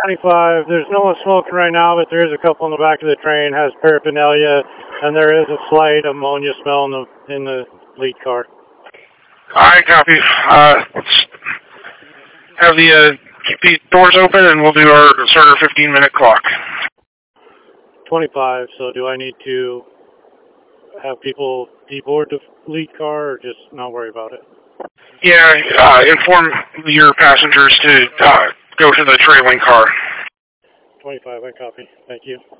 95. There's no one smoking right now, but there is a couple in the back of the train, has paraphernalia, and there is a slight ammonia smell in the lead car. Alright, copy. Let's have keep the doors open and we'll do our start our 15-minute clock. 25, so do I need to have people deboard the lead car or just not worry about it? Yeah, inform your passengers to go to the trailing car. 25, I copy. Thank you.